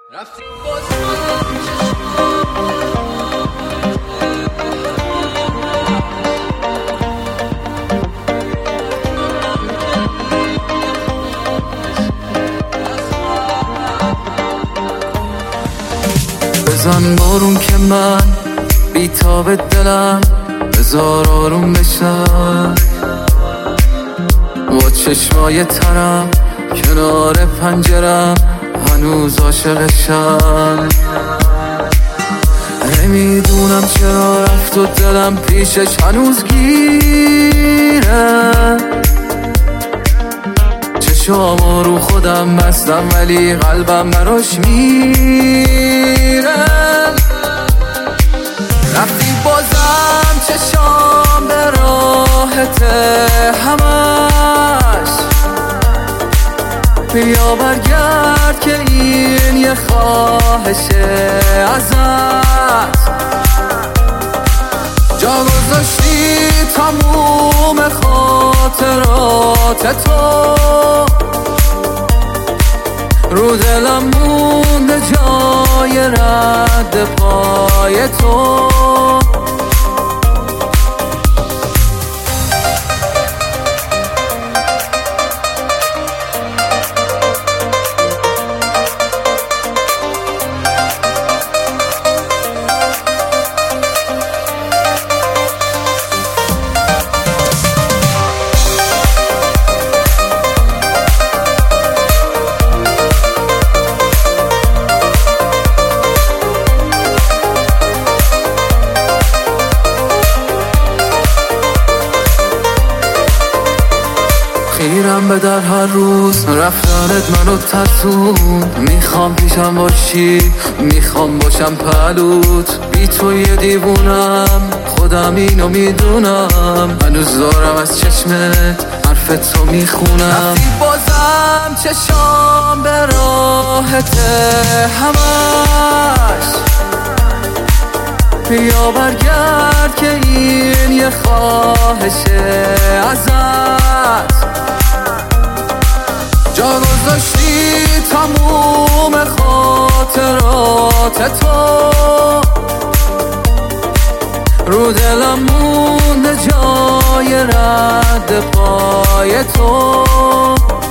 رفتی بزن بارون که من بیتاب دلم بزار آروم بشم با چشمای ترم کنار پنجرم هنوز عاشقشم نمیدونم چرا رفت و دلم پیشش هنوز گیره چشامو رو خودم بستم ولی قلبم براش میره رفتی بازم چشام به راحت همش بیا برگرد که این یه خواهشه ازت جا گذاشتی تموم خاطرات تو رو دلم مونده جای رد پای تو خیرم به در هر روز رفتنت منو ترسون میخوام پیشم باشی میخوام باشم پلوت بی تو یه دیوونم خودم اینو میدونم هنوز دارم از چشمت حرف تو میخونم رفتی بازم چشام به راحت همش بیا برگرد که این یه خواهشه ازت جا گذاشتی تموم خاطرات تو رو دلم مونده جای رد پای تو